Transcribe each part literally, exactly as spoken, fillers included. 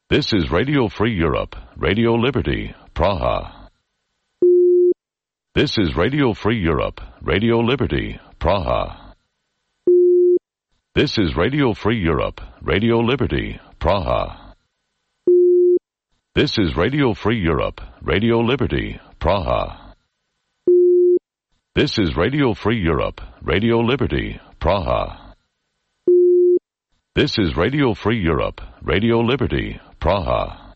This is Radio Free Europe, Radio Liberty, Praha. This is Radio Free Europe, Radio Liberty, Praha. This is Radio Free Europe, Radio Liberty, Praha. This is Radio Free Europe, Radio Liberty, Praha. This is Radio Free Europe, Radio Liberty, Praha. This is Radio Free Europe, Radio Liberty, Praha.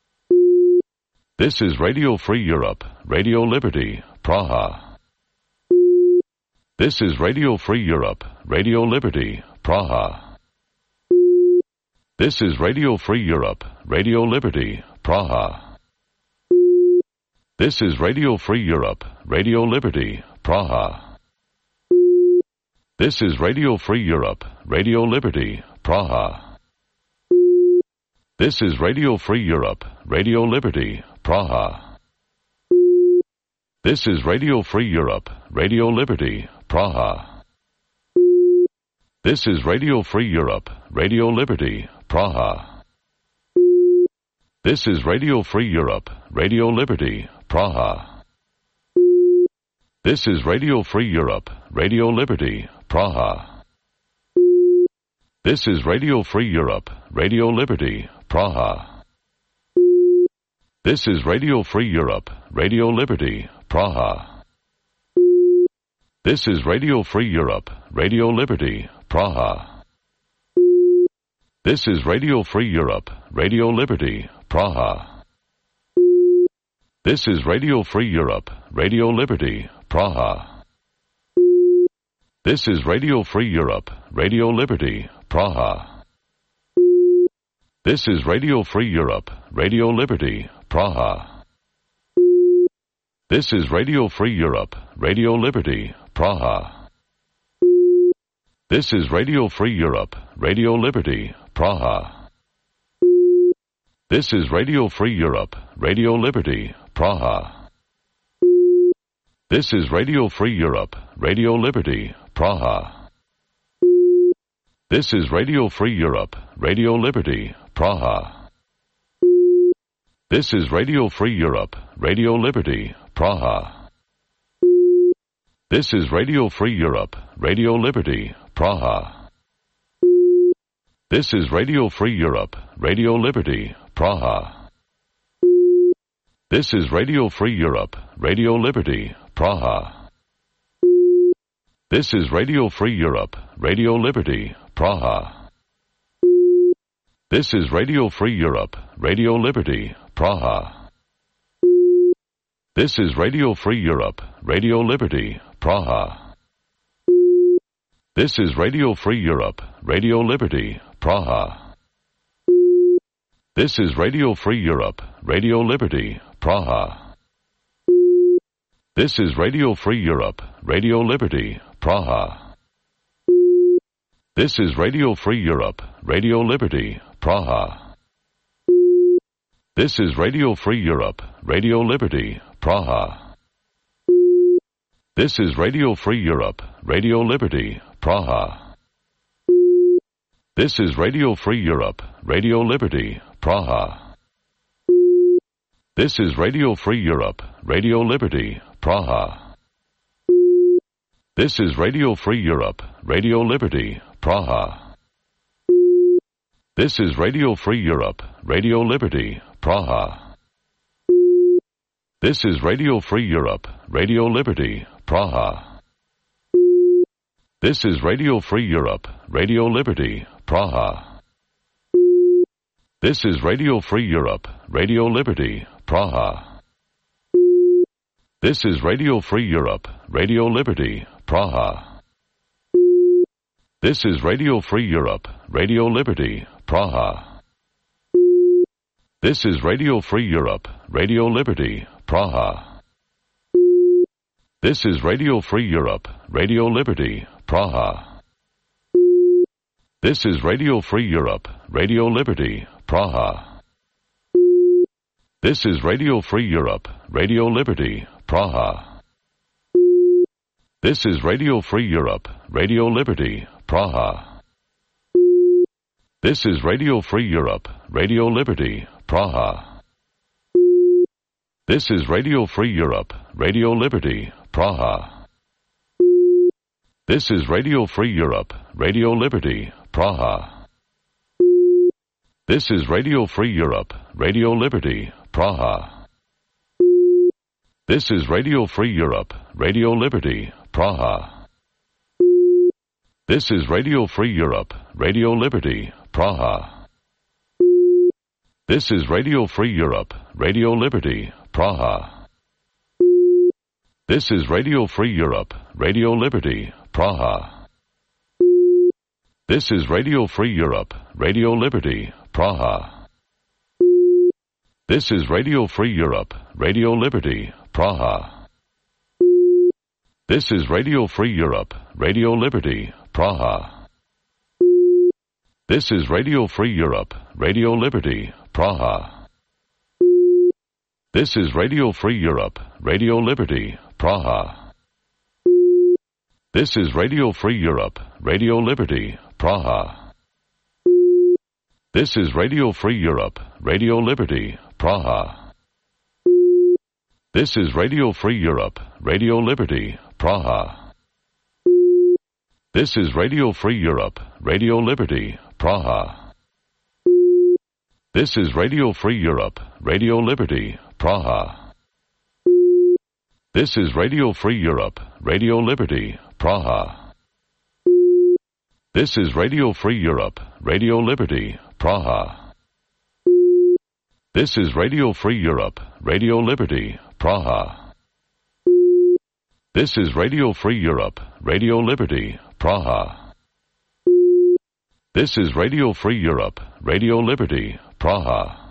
This is Radio Free Europe, Radio Liberty, Praha. This is Radio Free Europe, Radio Liberty, Praha. This is Radio Free Europe, Radio Liberty, Praha. This is Radio Free Europe, Radio Liberty, Praha. This is Radio Free Europe, Radio Liberty, Praha. This is Radio Free Europe, Radio Liberty, Praha. This is Radio Free Europe, Radio Liberty, Praha. This is Radio Free Europe, Radio Liberty, Praha. This is Radio Free Europe, Radio Liberty, Praha. This is Radio Free Europe, Radio Liberty, Praha. This is Radio Free Europe, Radio Liberty, Praha. This is Radio Free Europe, Radio Liberty, Praha. This is Radio Free Europe, Radio Liberty, Praha. This is Radio Free Europe, Radio Liberty, Praha. This is Radio Free Europe, Radio Liberty, Praha. This is Radio Free Europe, Radio Liberty, Praha. This is Radio Free Europe, Radio Liberty, Praha. This is Radio Free Europe, Radio Liberty, Praha. This is Radio Free Europe, Radio Liberty, Praha. This is Radio Free Europe, Radio Liberty, Praha. This is Radio Free Europe, Radio Liberty, Praha. This is Radio Free Europe, Radio Liberty, Praha. This is Radio Free Europe, Radio Liberty, Praha. This is Radio Free Europe, Radio Liberty, Praha. This is Radio Free Europe, Radio Liberty, Praha. This is Radio Free Europe, Radio Liberty, Praha. This is Radio Free Europe, Radio Liberty, Praha. This is Radio Free Europe, Radio Liberty, Praha. This is Radio Free Europe, Radio Liberty, Praha. This is Radio Free Europe, Radio Liberty, Praha. This is Radio Free Europe, Radio Liberty, Praha. This is Radio Free Europe, Radio Liberty, Praha. This is Radio Free Europe, Radio Liberty, Praha. This is Radio Free Europe, Radio Liberty, Praha. This is Radio Free Europe, Radio Liberty, Praha. This is Radio Free Europe, Radio Liberty, Praha. This is Radio Free Europe, Radio Liberty, Praha. This is Radio Free Europe, Radio Liberty, Praha. This is Radio Free Europe, Radio Liberty, Praha. This is Radio Free Europe, Radio Liberty, Praha. This is Radio Free Europe, Radio Liberty, Praha. This is Radio Free Europe, Radio Liberty, Praha. This is Radio Free Europe, Radio Liberty, Praha. This is Radio Free Europe, Radio Liberty, Praha. This is Radio Free Europe, Radio Liberty, Praha. This is Radio Free Europe, Radio Liberty, Praha. This is Radio Free Europe, Radio Liberty, Praha. This is Radio Free Europe, Radio Liberty, Praha. This is Radio Free Europe, Radio Liberty, Praha. This is Radio Free Europe, Radio Liberty, Praha. This is Radio Free Europe, Radio Liberty, Praha. This is Radio Free Europe, Radio Liberty, Praha. This is Radio Free Europe, Radio Liberty, Praha. This is Radio Free Europe, Radio Liberty, Praha. This is Radio Free Europe, Radio Liberty, Praha. This is Radio Free Europe, Radio Liberty, Praha. This is Radio Free Europe, Radio Liberty, Praha. This is Radio Free Europe, Radio Liberty, Praha. This is Radio Free Europe, Radio Liberty, Praha. This is Radio Free Europe, Radio Liberty, Praha. This is Radio Free Europe, Radio Liberty, Praha. This is Radio Free Europe, Radio Liberty, Praha. This is Radio Free Europe, Radio Liberty, Praha. This is Radio Free Europe, Radio Liberty, Praha. This is Radio Free Europe, Radio Liberty, Praha. This is Radio Free Europe, Radio Liberty, Praha. This is Radio Free Europe, Radio Liberty, Praha. This is Radio Free Europe, Radio Liberty, Praha. This is Radio Free Europe, Radio Liberty, Praha. This is Radio Free Europe, Radio Liberty, Praha. This is Radio Free Europe, Radio Liberty, Praha. This is Radio Free Europe, Radio Liberty, Praha.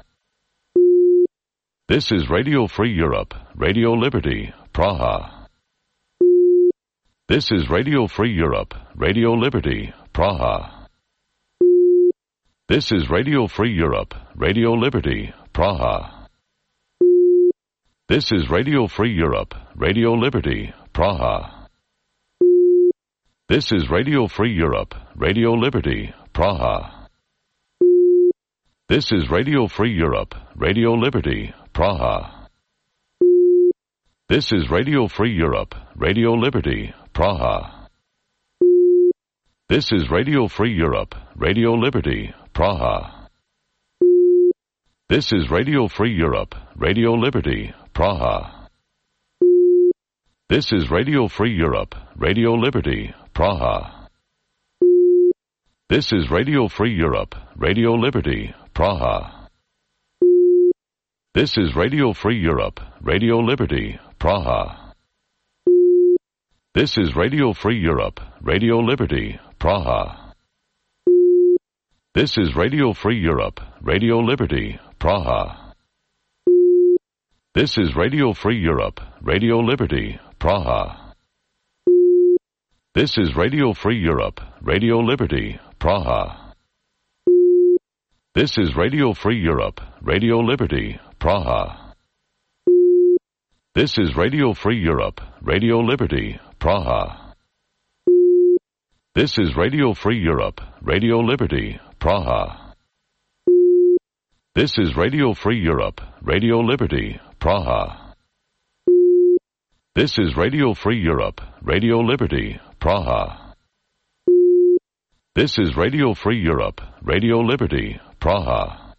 This is Radio Free Europe, Radio Liberty, Praha. This is Radio Free Europe, Radio Liberty, Praha. This is Radio Free Europe, Radio Liberty, Praha. This is Radio Free Europe, Radio Liberty, Praha. This is Radio Free Europe, Radio Liberty, Praha. This is Radio Free Europe, Radio Liberty, Praha. This is Radio Free Europe, Radio Liberty, Praha. This is Radio Free Europe, Radio Liberty, Praha. This is Radio Free Europe, Radio Liberty, Praha. This is Radio Free Europe, Radio Liberty, Praha. This is Radio Free Europe, Radio Liberty, Praha. This is Radio Free Europe, Radio Liberty, Praha. This is Radio Free Europe, Radio Liberty, Praha. This is Radio Free Europe, Radio Liberty, Praha. This is Radio Free Europe, Radio Liberty, Praha. This is Radio Free Europe, Radio Liberty, Praha. This is Radio Free Europe, Radio Liberty, Praha. This is Radio Free Europe, Radio Liberty, Praha. This is Radio Free Europe, Radio Liberty, Praha. This is Radio Free Europe, Radio Liberty, Praha. This is Radio Free Europe, Radio Liberty, Praha. This is Radio Free Europe, Radio Liberty, Praha.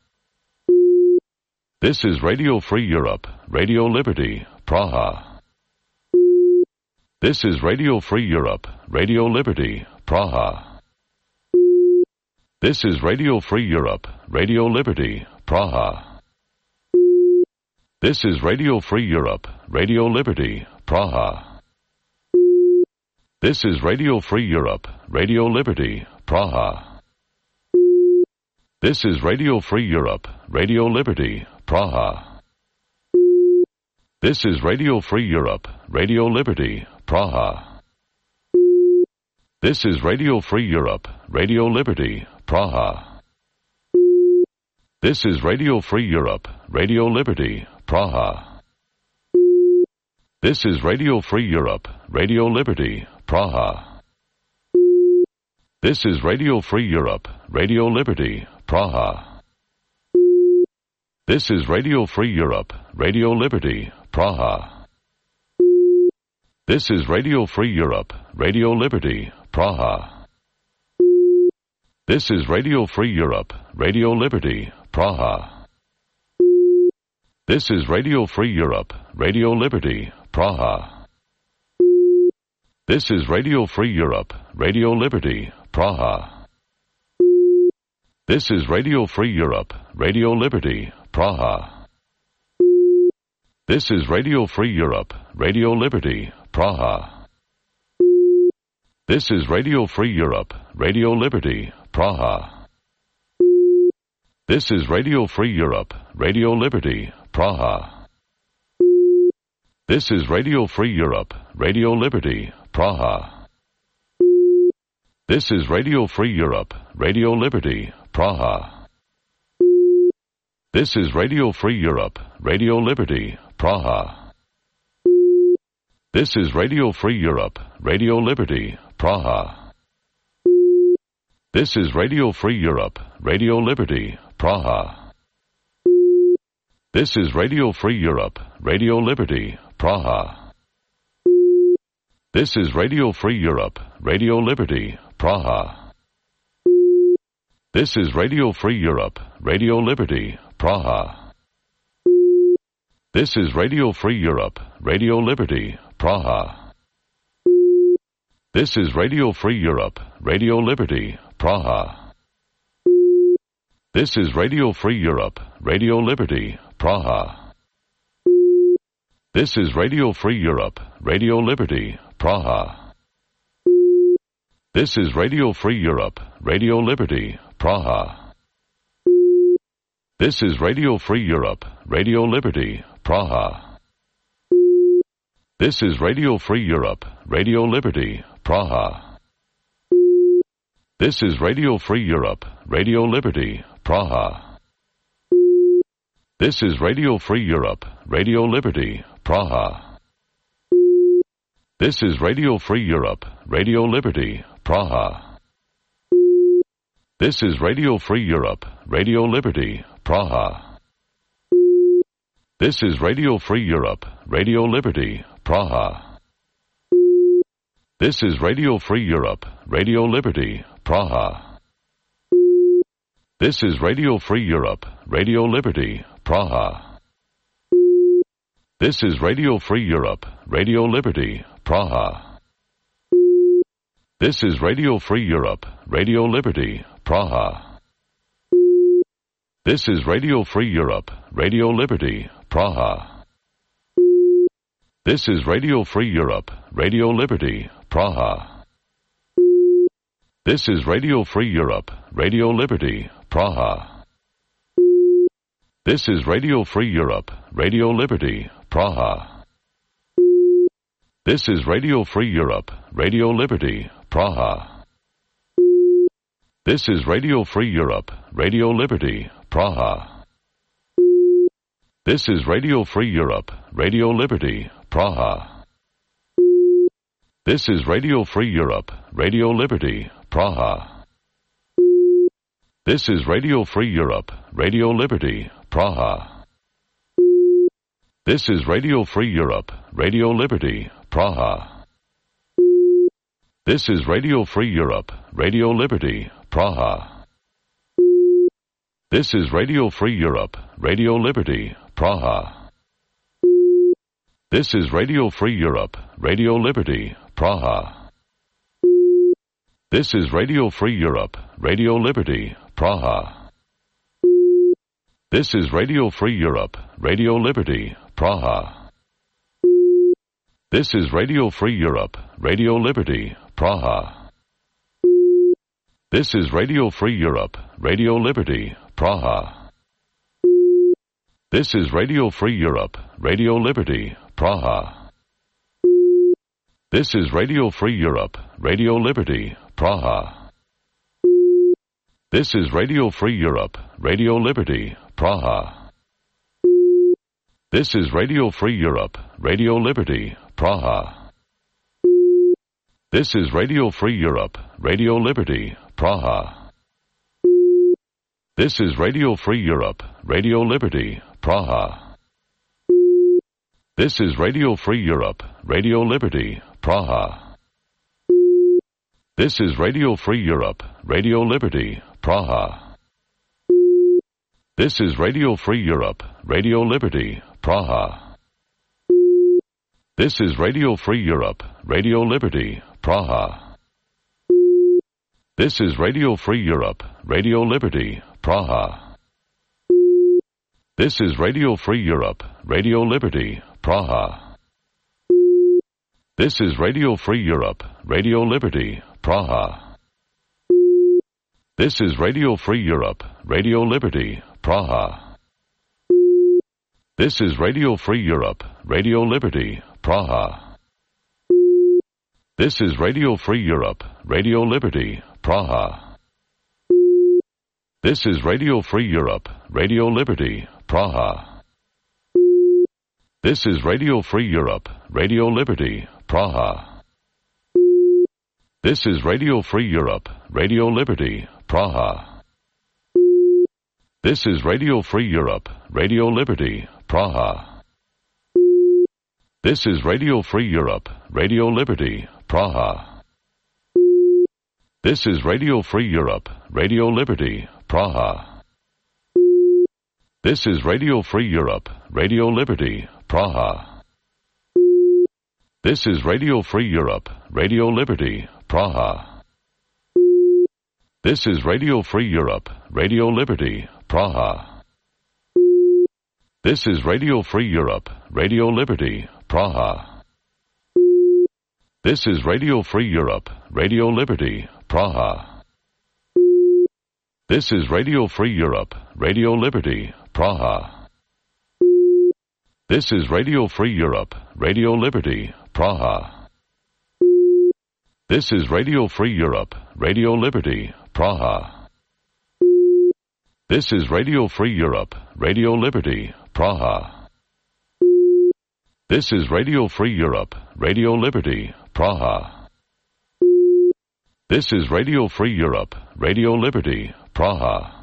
This is Radio Free Europe, Radio Liberty, Praha. This is Radio Free Europe, Radio Liberty, Praha. This is Radio Free Europe, Radio Liberty, Praha. This is Radio Free Europe, Radio Liberty, Praha. This is Radio Free Europe, Radio Liberty, Praha. This is Radio Free Europe, Radio Liberty, Praha. This is Radio Free Europe, Radio Liberty, Praha. This is Radio Free Europe, Radio Liberty, Praha. This is Radio Free Europe, Radio Liberty, Praha. This is Radio Free Europe, Radio Liberty, Praha. This is Radio Free Europe, Radio Liberty, Praha. This is Radio Free Europe, Radio Liberty, Praha. This is Radio Free Europe, Radio Liberty, Praha. This is Radio Free Europe, Radio Liberty, Praha. This is Radio Free Europe, Radio Liberty, Praha. This is Radio Free Europe, Radio Liberty, Praha. This is Radio Free Europe, Radio Liberty, Praha. This is Radio Free Europe, Radio Liberty, Praha. This is Radio Free Europe, Radio Liberty, Praha. This is Radio Free Europe, Radio Liberty, Praha. This is Radio Free Europe, Radio Liberty, Praha. This is Radio Free Europe, Radio Liberty, Praha. This is Radio Free Europe, Radio Liberty, Praha. This is Radio Free Europe, Radio Liberty, Praha. This is Radio Free Europe, Radio Liberty, Praha. This is Radio Free Europe, Radio Liberty, Praha. This is Radio Free Europe, Radio Liberty, Praha. This is Radio Free Europe, Radio Liberty, Praha. This is Radio Free Europe, Radio Liberty, Praha. This is Radio Free Europe, Radio Liberty, Praha. This is Radio Free Europe, Radio Liberty, Praha. This is Radio Free Europe, Radio Liberty, Praha. This is Radio Free Europe, Radio Liberty, Praha. This is Radio Free Europe, Radio Liberty, Praha. This is Radio Free Europe, Radio Liberty, Praha. This is Radio Free Europe, Radio Liberty, Praha. This is Radio Free Europe, Radio Liberty, Praha. This is Radio Free Europe, Radio Liberty, Praha. This is Radio Free Europe, Radio Liberty, Praha. This is Radio Free Europe, Radio Liberty, Praha. This is Radio Free Europe, Radio Liberty, Praha. This is Radio Free Europe, Radio Liberty, Praha. This is Radio Free Europe, Radio Liberty, Praha. This is Radio Free Europe, Radio Liberty, Praha. This is Radio Free Europe, Radio Liberty, Praha. This is Radio Free Europe, Radio Liberty, Praha. This is Radio Free Europe, Radio Liberty, Praha. This is Radio Free Europe, Radio Liberty, Praha. This is Radio Free Europe, Radio Liberty, Praha. This is Radio Free Europe, Radio Liberty, Praha. This is Radio Free Europe, Radio Liberty, Praha. This is Radio Free Europe, Radio Liberty, Praha. This is Radio Free Europe, Radio Liberty, Praha. This is Radio Free Europe, Radio Liberty, Praha. This is Radio Free Europe, Radio Liberty, Praha. This is Radio Free Europe, Radio Liberty, Praha. This is Radio Free Europe, Radio Liberty, Praha. This is Radio Free Europe, Radio Liberty, Praha. This is Radio Free Europe, Radio Liberty, Praha. This is Radio Free Europe, Radio Liberty, Praha. This is Radio Free Europe, Radio Liberty, Praha. This is Radio Free Europe, Radio Liberty, Praha. This is Radio Free Europe, Radio Liberty, Praha. This is Radio Free Europe, Radio Liberty, Praha. This is Radio Free Europe, Radio Liberty, Praha. This is Radio Free Europe, Radio Liberty, Praha. This is Radio Free Europe, Radio Liberty, Praha. This is Radio Free Europe, Radio Liberty, Praha. This is Radio Free Europe, Radio Liberty, Praha. This is Radio Free Europe, Radio Liberty, Praha. This is Radio Free Europe, Radio Liberty, Praha. This is Radio Free Europe, Radio Liberty, Praha. This is Radio Free Europe, Radio Liberty, Praha. This is Radio Free Europe, Radio Liberty, Praha. This is Radio Free Europe, Radio Liberty, Praha. This is Radio Free Europe, Radio Liberty, Praha. This is Radio Free Europe, Radio Liberty, Praha. This is Radio Free Europe, Radio Liberty, Praha. This is Radio Free Europe, Radio Liberty, Praha. This is Radio Free Europe, Radio Liberty, Praha. This is Radio Free Europe, Radio Liberty, Praha. This is Radio Free Europe, Radio Liberty, Praha. This is Radio Free Europe, Radio Liberty, Praha. This is Radio Free Europe, Radio Liberty, Praha. This is Radio Free Europe, Radio Liberty, Praha. This is Radio Free Europe, Radio Liberty, Praha. This is Radio Free Europe, Radio Liberty, Praha. This is Radio Free Europe, Radio Liberty, Praha. This is Radio Free Europe, Radio Liberty, Praha. This is Radio Free Europe, Radio Liberty, Praha. This is Radio Free Europe, Radio Liberty, Praha. This is Radio Free Europe, Radio Liberty, Praha. This is Radio Free Europe, Radio Liberty, Praha. This is Radio Free Europe, Radio Liberty, Praha.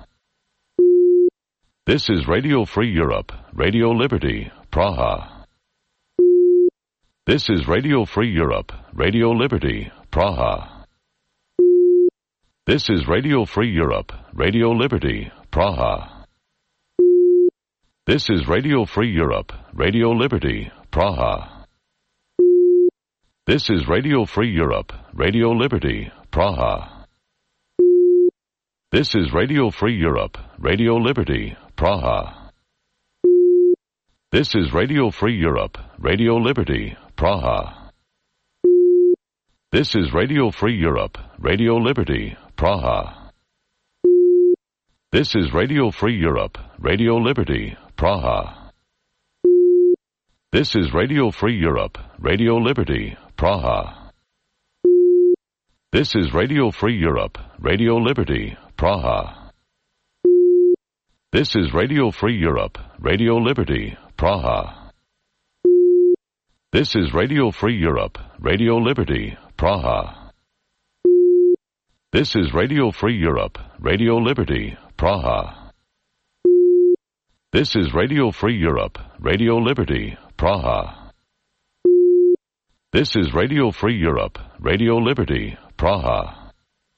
This is Radio Free Europe, Radio Liberty, Praha. This is Radio Free Europe, Radio Liberty, Praha. This is Radio Free Europe, Radio Liberty, Praha. This is Radio Free Europe, Radio Liberty, Praha. This is Radio Free Europe, Radio Liberty, Praha. This is Radio Free Europe, Radio Liberty, Praha. This is Radio Free Europe, Radio Liberty, Praha. This is Radio Free Europe, Radio Liberty, Praha. This is Radio Free Europe, Radio Liberty, Praha. This is Radio Free Europe, Radio Liberty, Praha. This is Radio Free Europe, Radio Liberty, Praha. This is Radio Free Europe, Radio Liberty, Praha. This is Radio Free Europe, Radio Liberty, Praha. This is Radio Free Europe, Radio Liberty, Praha. This is Radio Free Europe, Radio Liberty, Praha. This is Radio Free Europe, Radio Liberty, Praha.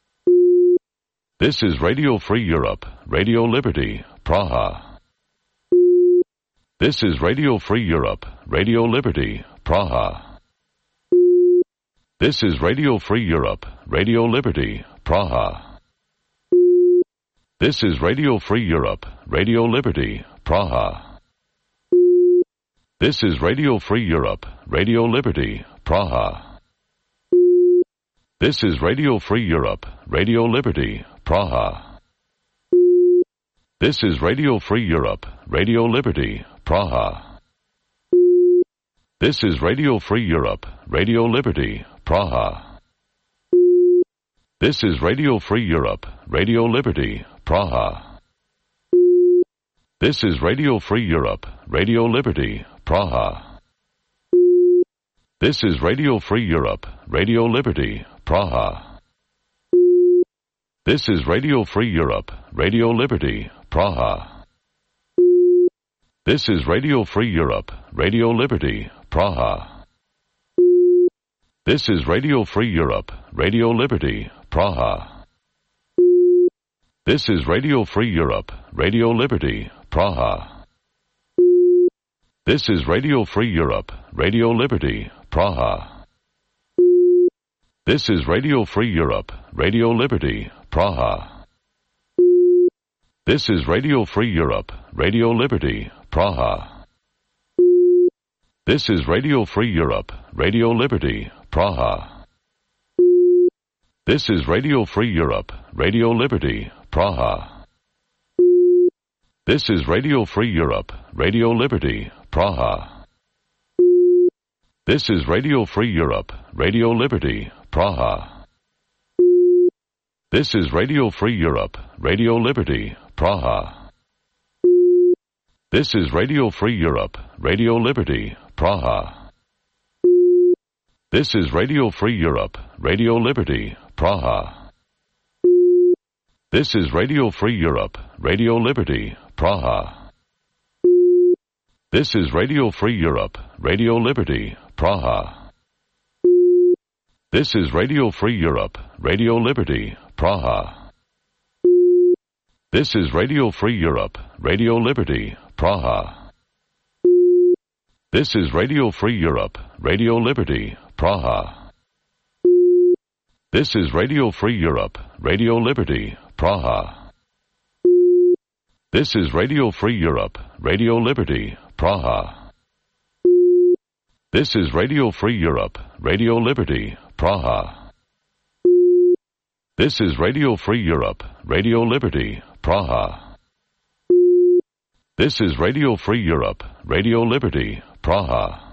This is Radio Free Europe, Radio Liberty, Praha. This is Radio Free Europe, Radio Liberty, Praha. This is Radio Free Europe, Radio Liberty, Praha. This is Radio Free Europe, Radio Liberty, Praha. This is Radio Free Europe, Radio Liberty, Praha. This is Radio Free Europe, Radio Liberty, Praha. This is Radio Free Europe, Radio Liberty, Praha. This is Radio Free Europe, Radio Liberty, Praha. This is Radio Free Europe, Radio Liberty, Praha. This is Radio Free Europe, Radio Liberty, Praha. This is Radio Free Europe, Radio Liberty, Praha. This is Radio Free Europe, Radio Liberty, Praha. This is Radio Free Europe, Radio Liberty, Praha. This is Radio Free Europe, Radio Liberty, Praha. This is Radio Free Europe, Radio Liberty, Praha. This is Radio Free Europe, Radio Liberty, Praha. This is Radio Free Europe, Radio Liberty, Praha. This is Radio Free Europe, Radio Liberty, Praha. This is Radio Free Europe, Radio Liberty, Praha. This is Radio Free Europe, Radio Liberty, Praha. This is Radio Free Europe, Radio Liberty, Praha. This is Radio Free Europe, Radio Liberty, Praha. This is Radio Free Europe, Radio Liberty, Praha. This is Radio Free Europe, Radio Liberty, Praha. This is Radio Free Europe, Radio Liberty, Praha. This is Radio Free Europe, Radio Liberty, Praha. This is Radio Free Europe, Radio Liberty, Praha. This is Radio Free Europe, Radio Liberty, Praha. This is Radio Free Europe, Radio Liberty, Praha. This is Radio Free Europe, Radio Liberty, Praha. This is Radio Free Europe, Radio Liberty, Praha. This is Radio Free Europe, Radio Liberty, Praha. This is Radio Free Europe, Radio Liberty, Praha. This is Radio Free Europe, Radio Liberty, Praha. This is Radio Free Europe, Radio Liberty, Praha.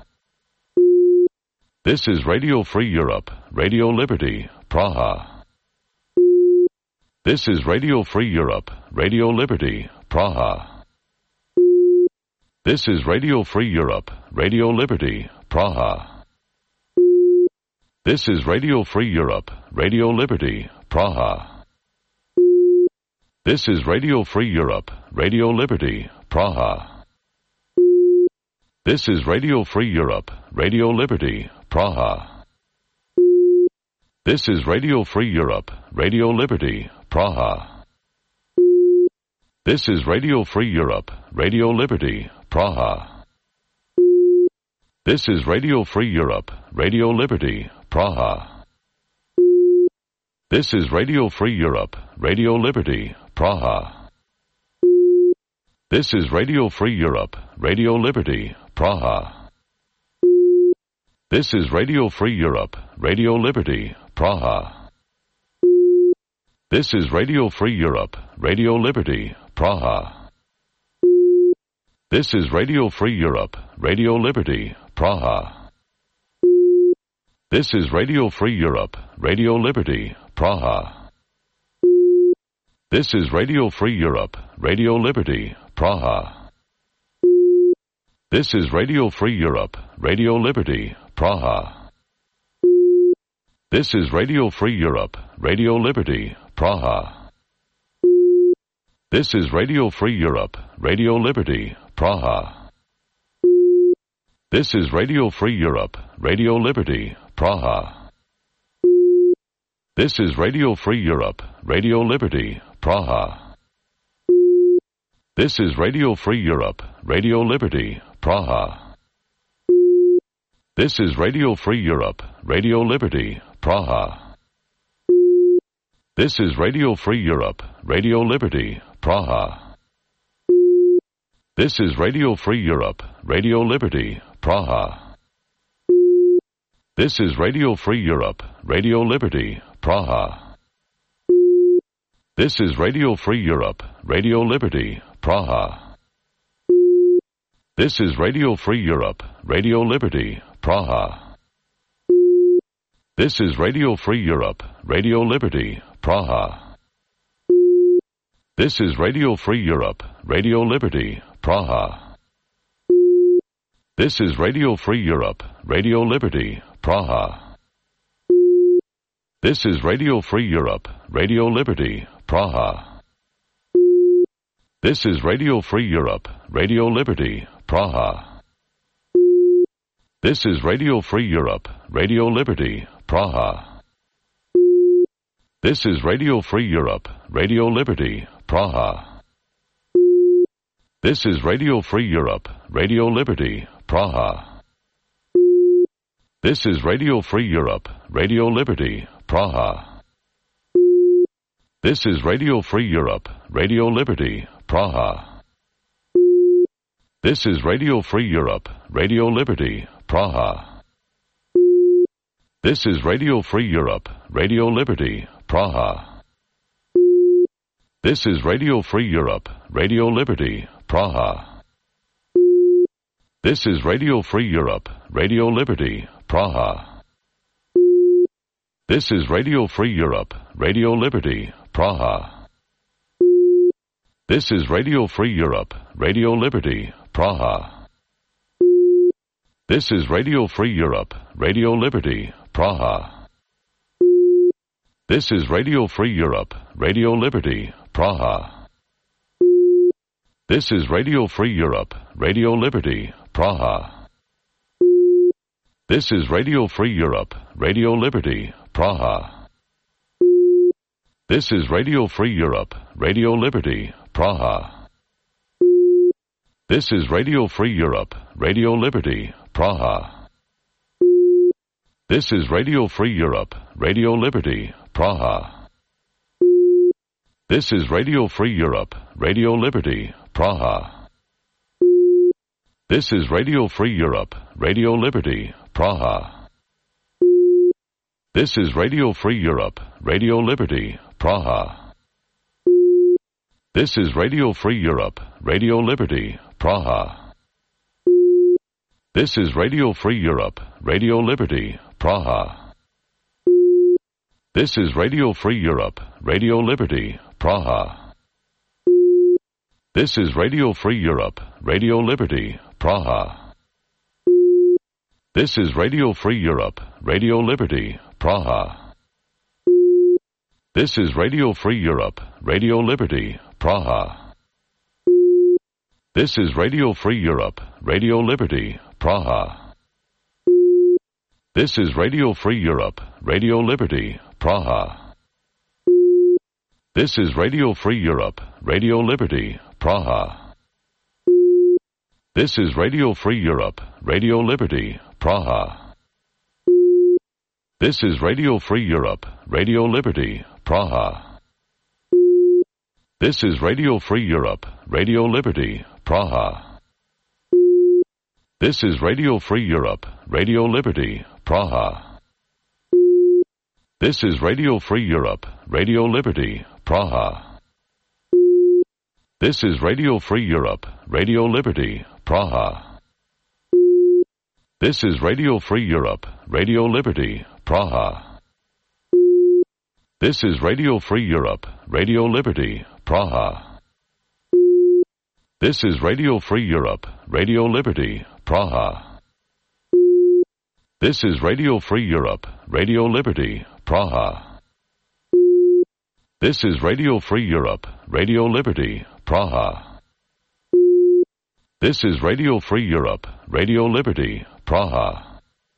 This is Radio Free Europe, Radio Liberty, Praha. This is Radio Free Europe, Radio Liberty, Praha. This is Radio Free Europe, Radio Liberty, Praha. This is Radio Free Europe, Radio Liberty, Praha. This is Radio Free Europe, Radio Liberty, Praha. This is Radio Free Europe, Radio Liberty, Praha. This is Radio Free Europe, Radio Liberty, Praha. This is Radio Free Europe, Radio Liberty, Praha. This is Radio Free Europe, Radio Liberty, Praha. This is Radio Free Europe, Radio Liberty, Praha. This is Radio Free Europe, Radio Liberty, Praha. This is Radio Free Europe, Radio Liberty, Praha. This is Radio Free Europe, Radio Liberty, Praha. This is Radio Free Europe, Radio Liberty, Praha. This is Radio Free Europe, Radio Liberty, Praha. This is Radio Free Europe, Radio Liberty, Praha. This is Radio Free Europe, Radio Liberty, Praha. This is Radio Free Europe, Radio Liberty, Praha. This is Radio Free Europe, Radio Liberty, Praha. This is Radio Free Europe, Radio Liberty, Praha. This is Radio Free Europe, Radio Liberty, Praha. This is Radio Free Europe, Radio Liberty, Praha. This is Radio Free Europe, Radio Liberty, Praha. This is Radio Free Europe, Radio Liberty, Praha. This is Radio Free Europe, Radio Liberty, Praha. This is Radio Free Europe, Radio Liberty, Praha. This is Radio Free Europe, Radio Liberty, Praha. This is Radio Free Europe, Radio Liberty, Praha. This is Radio Free Europe, Radio Liberty, Praha. This is Radio Free Europe, Radio Liberty, Praha. This is Radio Free Europe, Radio Liberty, Praha. This is Radio Free Europe, Radio Liberty, Praha. This is Radio Free Europe, Radio Liberty, Praha. This is Radio Free Europe, Radio Liberty, Praha. This is Radio Free Europe, Radio Liberty, Praha. This is Radio Free Europe, Radio Liberty, Praha. This is Radio Free Europe, Radio Liberty, Praha. This is Radio Free Europe, Radio Liberty, Praha. This is Radio Free Europe, Radio Liberty, Praha. This is Radio Free Europe, Radio Liberty, Praha. This is Radio Free Europe, Radio Liberty, Praha. This is Radio Free Europe, Radio Liberty, Praha. This is Radio Free Europe, Radio Liberty, Praha. This is Radio Free Europe, Radio Liberty, Praha. This is Radio Free Europe, Radio Liberty, Praha. This is Radio Free Europe, Radio Liberty, Praha. This is Radio Free Europe, Radio Liberty, Praha. This is Radio Free Europe, Radio Liberty, Praha. This is Radio Free Europe, Radio Liberty, Praha. This is Radio Free Europe, Radio Liberty, Praha. This is Radio Free Europe, Radio Liberty, Praha. This is Radio Free Europe, Radio Liberty, Praha. This is Radio Free Europe, Radio Liberty, Praha. This is Radio Free Europe, Radio Liberty, Praha. This is Radio Free Europe, Radio Liberty, Praha. This is Radio Free Europe, Radio Liberty, Praha. This is Radio Free Europe, Radio Liberty, Praha. This is Radio Free Europe, Radio Liberty, Praha. This is Radio Free Europe, Radio Liberty, Praha. This is Radio Free Europe, Radio Liberty, Praha. This is Radio Free Europe, Radio Liberty, Praha. This is Radio Free Europe, Radio Liberty, Praha. This is Radio Free Europe, Radio Liberty, Praha. This is Radio Free Europe, Radio Liberty, Praha. This is Radio Free Europe, Radio Liberty, Praha. This is Radio Free Europe, Radio Liberty, Praha. This is Radio Free Europe, Radio Liberty, Praha. This is Radio Free Europe, Radio Liberty, Praha. This is Radio Free Europe, Radio Liberty, Praha. This is Radio Free Europe, Radio Liberty, Praha. This is Radio Free Europe, Radio Liberty, Praha. This is Radio Free Europe, Radio Liberty, Praha. This is Radio Free Europe, Radio Liberty, Praha. This is Radio Free Europe, Radio Liberty, Praha. This is Radio Free Europe, Radio Liberty, Praha.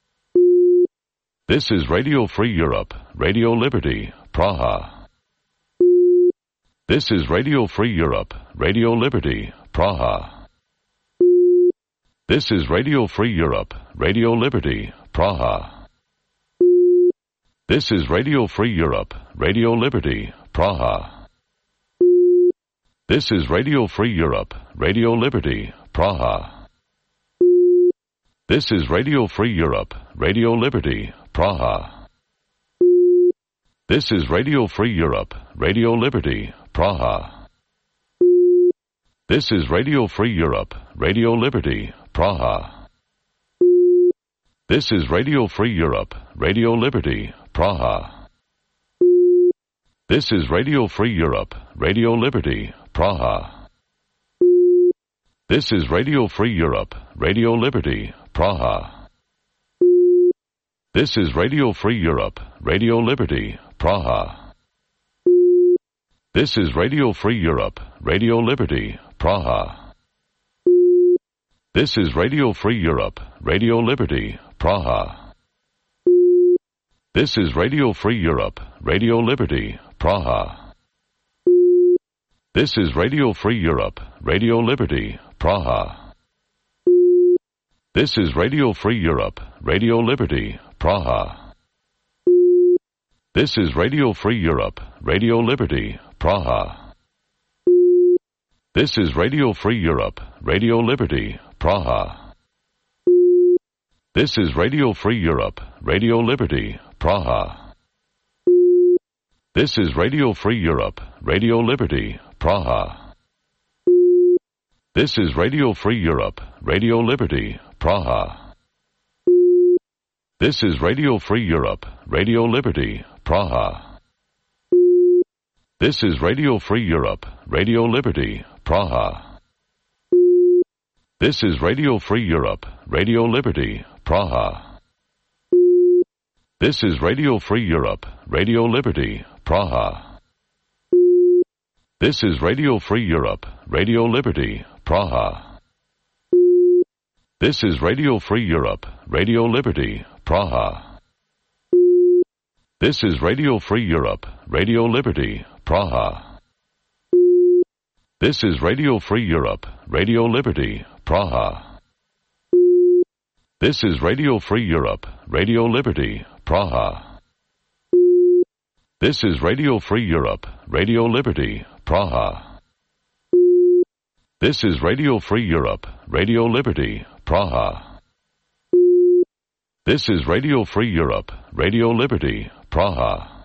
This is Radio Free Europe, Radio Liberty, Praha. This is Radio Free Europe, Radio Liberty, Praha. This is Radio Free Europe, Radio Liberty, Praha. This is Radio Free Europe, Radio Liberty, Praha. This is Radio Free Europe, Radio Liberty, Praha. This is Radio Free Europe, Radio Liberty, Praha. This is Radio Free Europe, Radio Liberty, Praha. This is Radio Free Europe, Radio Liberty, Praha. This is Radio Free Europe, Radio Liberty, Praha. This is Radio Free Europe, Radio Liberty, Praha. This is Radio Free Europe, Radio Liberty, Praha. This is Radio Free Europe, Radio Liberty, Praha. This is Radio Free Europe, Radio Liberty, Praha. This is Radio Free Europe, Radio Liberty, Praha. This is Radio Free Europe, Radio Liberty, Praha. This is Radio Free Europe, Radio Liberty, Praha. This is Radio Free Europe, Radio Liberty, Praha. This is Radio Free Europe, Radio Liberty, Praha. This is Radio Free Europe, Radio Liberty, Praha. This is Radio Free Europe, Radio Liberty, Praha. This is Radio Free Europe, Radio Liberty, Praha. This is Radio Free Europe, Radio Liberty, Praha. This is Radio Free Europe, Radio Liberty, Praha. This is Radio Free Europe, Radio Liberty, Praha. This is Radio Free Europe, Radio Liberty, Praha. This is Radio Free Europe, Radio Liberty, Praha. This is Radio Free Europe, Radio Liberty, Praha. This is Radio Free Europe, Radio Liberty, Praha. This is Radio Free Europe, Radio Liberty, Praha. This is Radio Free Europe, Radio Liberty, Praha. This is Radio Free Europe, Radio Liberty, Praha. This is Radio Free Europe, Radio Liberty, Praha. This is Radio Free Europe, Radio Liberty, Praha. This is Radio Free Europe, Radio Liberty, Praha.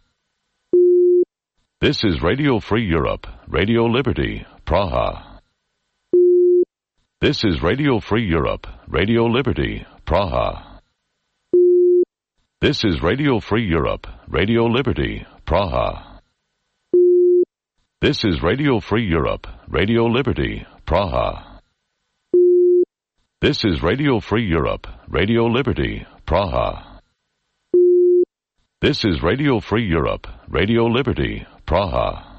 This is Radio Free Europe, Radio Liberty, Praha. This is Radio Free Europe, Radio Liberty, Praha. This is Radio Free Europe, Radio Liberty, Praha. This is Radio Free Europe, Radio Liberty, Praha. This is Radio Free Europe, Radio Liberty, Praha. This is Radio Free Europe, Radio Liberty, Praha.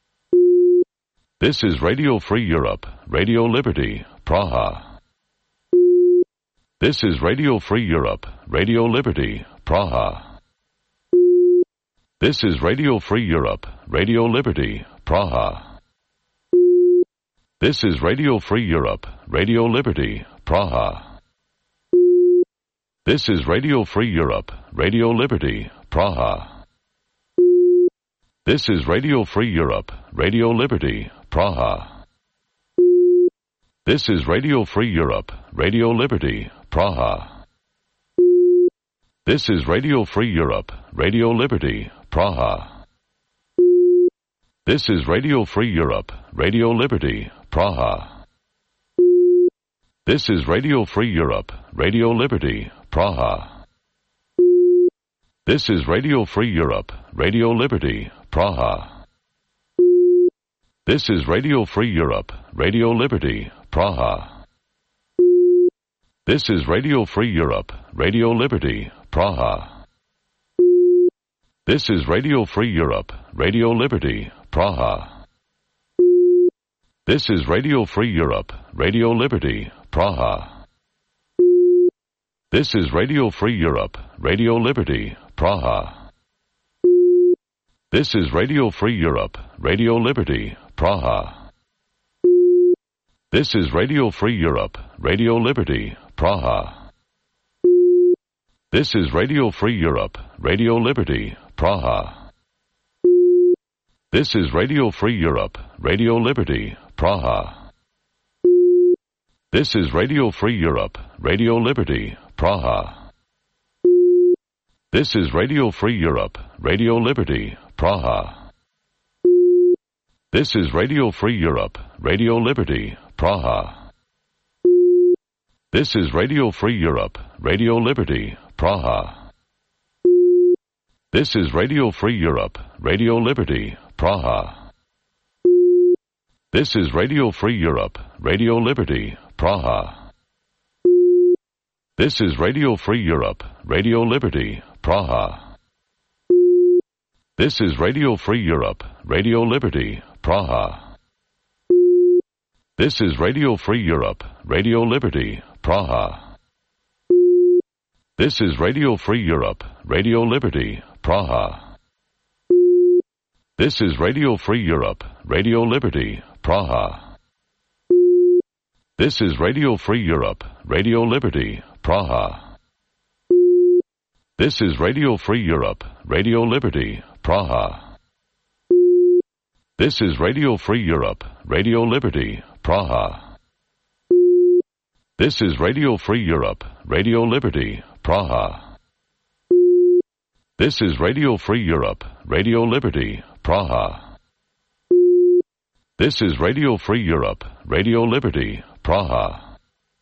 This is Radio Free Europe, Radio Liberty, Praha. This is Radio Free Europe, Radio Liberty, Praha. This is Radio Free Europe, Radio Liberty, Praha. This is Radio Free Europe, Radio Liberty, Praha. This is Radio Free Europe, Radio Liberty, Praha. This is Radio Free Europe, Radio Liberty, Praha. This is Radio Free Europe, Radio Liberty, Praha. This is Radio Free Europe, Radio Liberty, Praha. This is Radio Free Europe, Radio Liberty, Praha. This is Radio Free Europe, Radio Liberty, Praha. This is Radio Free Europe, Radio Liberty, Praha. This is Radio Free Europe, Radio Liberty, Praha. This is Radio Free Europe, Radio Liberty, Praha. This is Radio Free Europe, Radio Liberty, Praha. This is Radio Free Europe, Radio Liberty, Praha. This is Radio Free Europe, Radio Liberty, Praha. This is Radio Free Europe, Radio Liberty, Praha. This is Radio Free Europe, Radio Liberty, Praha. This is Radio Free Europe, Radio Liberty, Praha. This is Radio Free Europe, Radio Liberty, Praha. This is Radio Free Europe, Radio Liberty, Praha. This is Radio Free Europe, Radio Liberty, Praha. This is Radio Free Europe, Radio Liberty, Praha. This is Radio Free Europe, Radio Liberty, Praha. This is Radio Free Europe, Radio Liberty, Praha. This is Radio Free Europe, Radio Liberty, Praha. This is Radio Free Europe, Radio Liberty, Praha. This is Radio Free Europe, Radio Liberty, Praha. This is Radio Free Europe, Radio Liberty, Praha. This is Radio Free Europe, Radio Liberty, Praha. This is Radio Free Europe, Radio Liberty, Praha. This is Radio Free Europe, Radio Liberty, Praha. This is Radio Free Europe, Radio Liberty, Praha. This is Radio Free Europe, Radio Liberty, Praha. This is Radio Free Europe, Radio Liberty, Praha. This is Radio Free Europe, Radio Liberty, Praha. This is Radio Free Europe, Radio Liberty, Praha.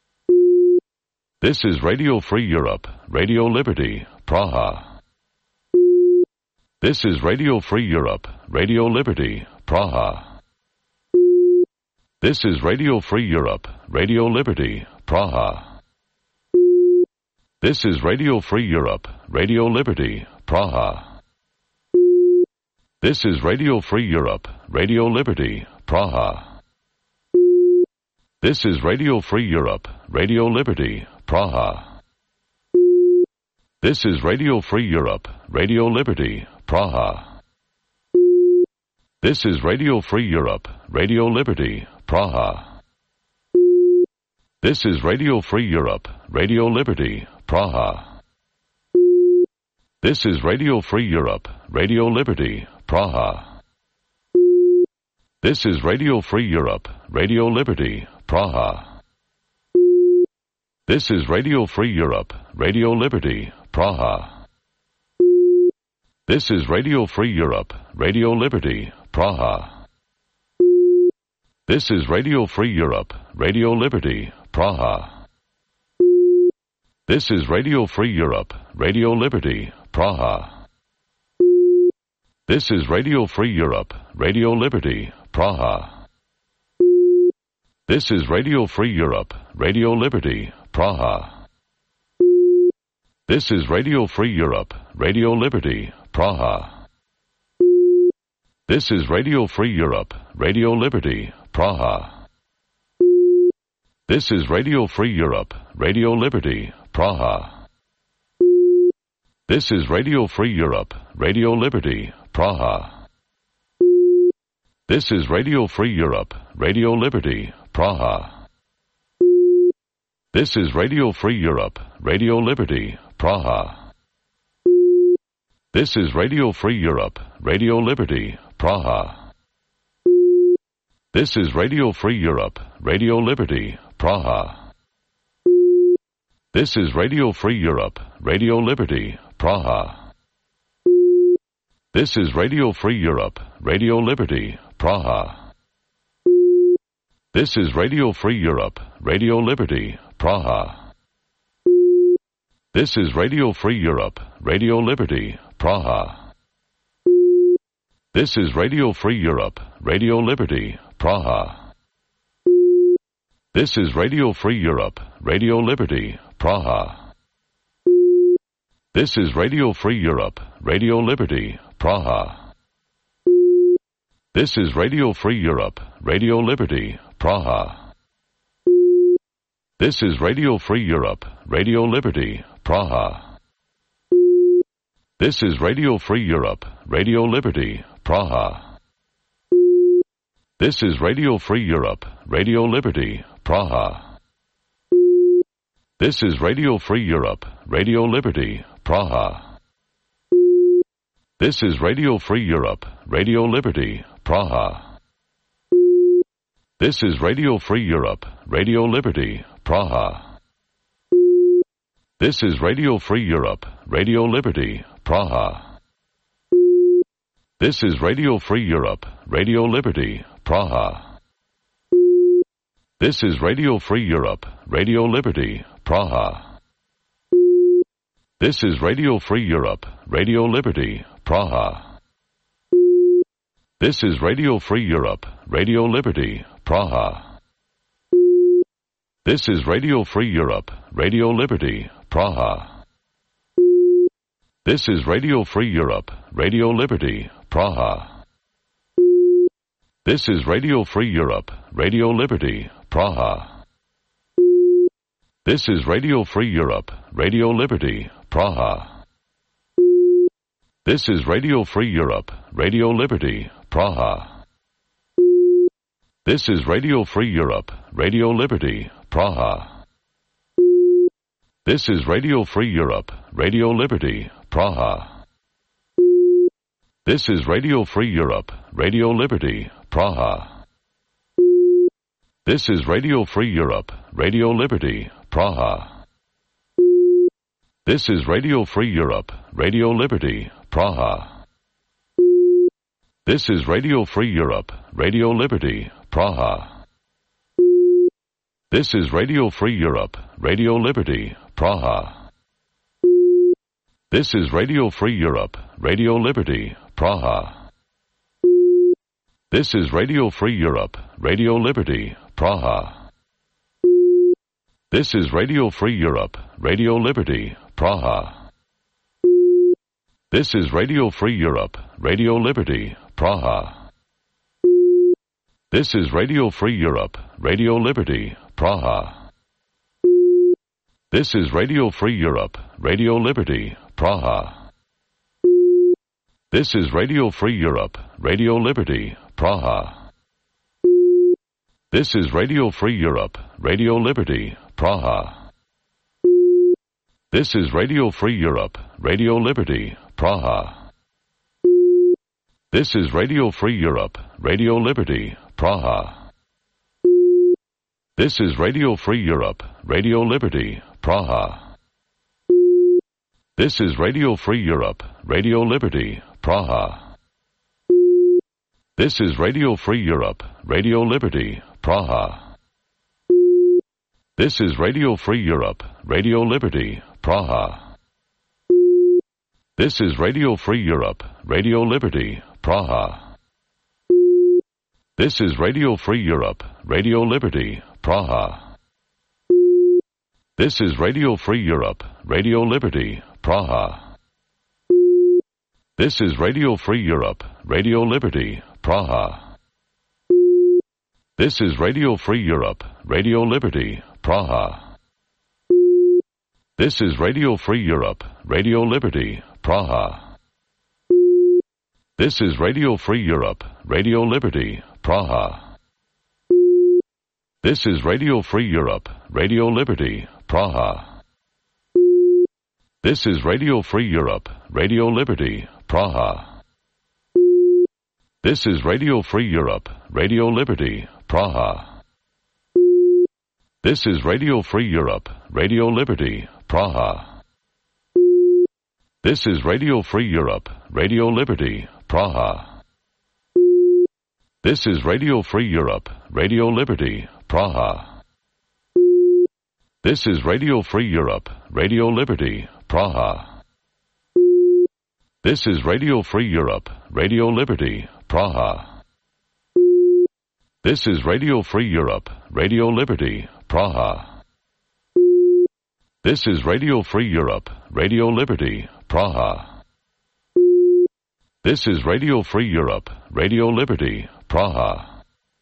This is Radio Free Europe, Radio Liberty, Praha. This is Radio Free Europe, Radio Liberty, Praha. This is Radio Free Europe, Radio Liberty, Praha. This is Radio Free Europe, Radio Liberty, Praha. This is Radio Free Europe, Radio Liberty, Praha. This is Radio Free Europe, Radio Liberty, Praha. This is Radio Free Europe, Radio Liberty, Praha. This is Radio Free Europe, Radio Liberty, Praha. This is Radio Free Europe, Radio Liberty, Praha. This is Radio Free Europe, Radio Liberty, Praha. This is Radio Free Europe, Radio Liberty, Praha. This is Radio Free Europe, Radio Liberty, Praha. This is Radio Free Europe, Radio Liberty, Praha. This is Radio Free Europe, Radio Liberty, Praha. This is Radio Free Europe, Radio Liberty, Praha. This is Radio Free Europe, Radio Liberty, Praha. This is Radio Free Europe, Radio Liberty, Praha. This is Radio Free Europe, Radio Liberty, Praha. This is Radio Free Europe, Radio Liberty, Praha. This is Radio Free Europe, Radio Liberty, Praha. This is Radio Free Europe, Radio Liberty, Praha. This is Radio Free Europe, Radio Liberty, Praha. This is Radio Free Europe, Radio Liberty, Praha. This is Radio Free Europe, Radio Liberty, Praha. This is Radio Free Europe, Radio Liberty, Praha. This is Radio Free Europe, Radio Liberty, Praha. This is Radio Free Europe, Radio Liberty, Praha. This is Radio Free Europe, Radio Liberty, Praha. This is Radio Free Europe, Radio Liberty, Praha. This is Radio Free Europe, Radio Liberty, Praha. This is Radio Free Europe, Radio Liberty, Praha. This is Radio Free Europe, Radio Liberty, Praha. This is Radio Free Europe, Radio Liberty, Praha. This is Radio Free Europe, Radio Liberty, Praha. This is Radio Free Europe, Radio Liberty, Praha. This is Radio Free Europe, Radio Liberty, Praha. This is Radio Free Europe, Radio Liberty, Praha. This is Radio Free Europe, Radio Liberty, Praha. This is Radio Free Europe, Radio Liberty, Praha. This is Radio Free Europe, Radio Liberty, Praha. This is Radio Free Europe, Radio Liberty, Praha. This is Radio Free Europe, Radio Liberty, Praha. This is Radio Free Europe, Radio Liberty, Praha. This is Radio Free Europe, Radio Liberty, Praha. This is Radio Free Europe, Radio Liberty, Praha. This is Radio Free Europe, Radio Liberty, Praha. This is Radio Free Europe, Radio Liberty, Praha. This is Radio Free Europe, Radio Liberty, Praha. This is Radio Free Europe, Radio Liberty, Praha. This is Radio Free Europe, Radio Liberty, Praha. This is Radio Free Europe, Radio Liberty, Praha. This is Radio Free Europe, Radio Liberty, Praha. This is Radio Free Europe, Radio Liberty, Praha. This is Radio Free Europe, Radio Liberty, Praha. This is Radio Free Europe, Radio Liberty, Praha. This is Radio Free Europe, Radio Liberty, Praha. This is Radio Free Europe, Radio Liberty, Praha. This is Radio Free Europe, Radio Liberty, Praha. This is Radio Free Europe, Radio Liberty, Praha. This is Radio Free Europe, Radio Liberty, Praha. This is Radio Free Europe, Radio Liberty, Praha. This is Radio Free Europe, Radio Liberty, Praha. This is Radio Free Europe, Radio Liberty, Praha. This is Radio Free Europe, Radio Liberty, Praha. This is Radio Free Europe, Radio Liberty, Praha. This is Radio Free Europe, Radio Liberty, Praha. This is Radio Free Europe, Radio Liberty, Praha. This is Radio Free Europe, Radio Liberty, Praha. This is Radio Free Europe, Radio Liberty, Praha. This is Radio Free Europe, Radio Liberty, Praha. This is Radio Free Europe, Radio Liberty, Praha. This is Radio Free Europe, Radio Liberty, Praha. This is Radio Free Europe, Radio Liberty, Praha. This is Radio Free Europe, Radio Liberty, Praha. This is Radio Free Europe, Radio Liberty, Praha. This is Radio Free Europe, Radio Liberty, Praha. This is Radio Free Europe, Radio Liberty, Praha. This is Radio Free Europe, Radio Liberty, Praha. This is Radio Free Europe, Radio Liberty, Praha. This is Radio Free Europe, Radio Liberty, Praha. This is Radio Free Europe, Radio Liberty, Praha. This is Radio Free Europe, Radio Liberty, Praha. This is Radio Free Europe, Radio Liberty, Praha. This is Radio Free Europe, Radio Liberty, Praha. This is Radio Free Europe, Radio Liberty, Praha. This is Radio Free Europe, Radio Liberty, Praha. This is Radio Free Europe, Radio Liberty, Praha. This is Radio Free Europe, Radio Liberty, Praha.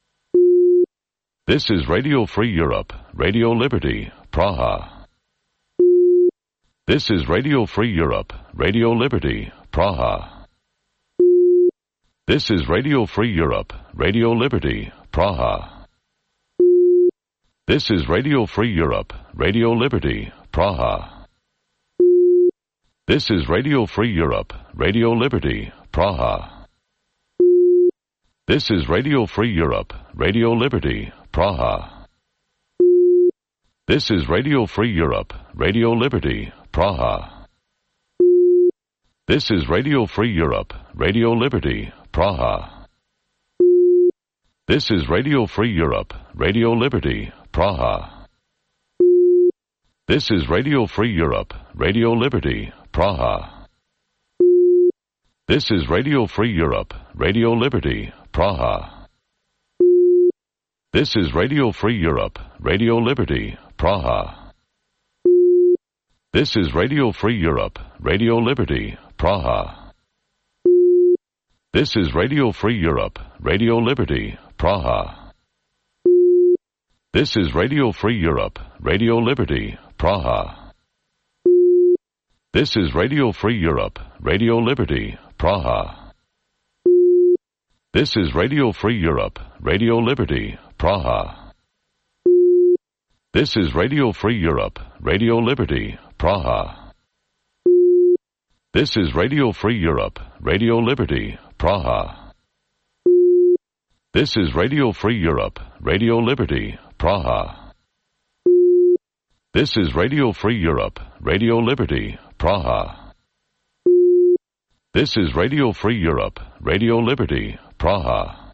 This is Radio Free Europe, Radio Liberty, Praha. This is Radio Free Europe, Radio Liberty, Praha. This is Radio Free Europe, Radio Liberty, Praha. This is Radio Free Europe, Radio Liberty, Praha. This is Radio Free Europe, Radio Liberty, Praha. This is Radio Free Europe, Radio Liberty, Praha. This is Radio Free Europe, Radio Liberty, Praha. This is Radio Free Europe, Radio Liberty, Praha. This is Radio Free Europe, Radio Liberty, Praha. This is Radio Free Europe, Radio Liberty, Praha. This is Radio Free Europe, Radio Liberty, Praha. This is Radio Free Europe, Radio Liberty, Praha. This is Radio Free Europe, Radio Liberty, Praha. This is Radio Free Europe, Radio Liberty, Praha. This is Radio Free Europe, Radio Liberty, Praha. This is Radio Free Europe, Radio Liberty, Praha. This is Radio Free Europe, Radio Liberty, Praha. This is Radio Free Europe, Radio Liberty, Praha. This is Radio Free Europe, Radio Liberty, Praha. This is Radio Free Europe, Radio Liberty, Praha. This is Radio Free Europe, Radio Liberty, Praha. This is Radio Free Europe, Radio Liberty, Praha.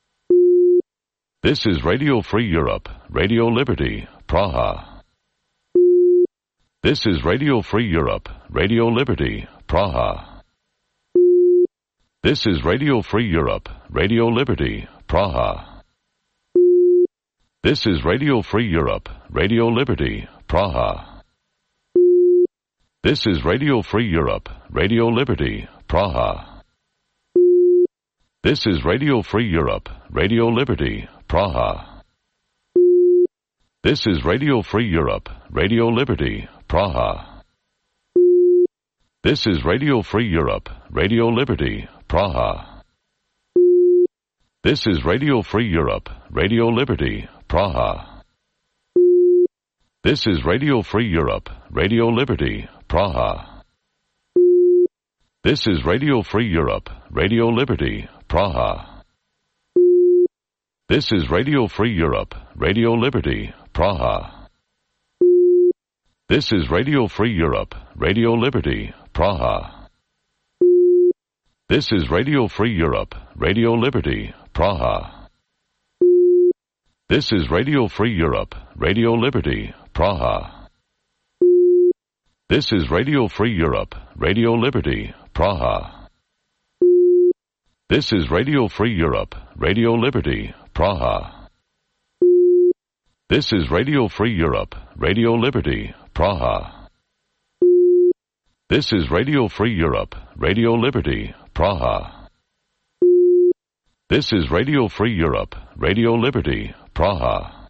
This is Radio Free Europe, Radio Liberty, Praha. This is Radio Free Europe, Radio Liberty, Praha. This is Radio Free Europe, Radio Liberty, Praha. This is Radio Free Europe, Radio Liberty, Praha. This is Radio Free Europe, Radio Liberty, Praha. This is Radio Free Europe, Radio Liberty, Praha. This is Radio Free Europe, Radio Liberty, Praha. This is Radio Free Europe, Radio Liberty, Praha. This is Radio Free Europe, Radio Liberty, Praha. This is Radio Free Europe, Radio Liberty, Praha. This is Radio Free Europe, Radio Liberty, Praha. This is Radio Free Europe, Radio Liberty, Praha. This is Radio Free Europe, Radio Liberty, Praha. This is Radio Free Europe, Radio Liberty, Praha. This is Radio Free Europe, Radio Liberty, Praha. This is Radio Free Europe, Radio Liberty, Praha. This is Radio Free Europe, Radio Liberty, Praha. This is Radio Free Europe, Radio Liberty, Praha. This is Radio Free Europe, Radio Liberty, Praha. This is Radio Free Europe, Radio Liberty, Praha.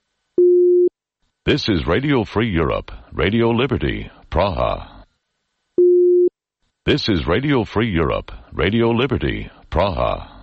This is Radio Free Europe, Radio Liberty, Praha. This is Radio Free Europe, Radio Liberty, Praha.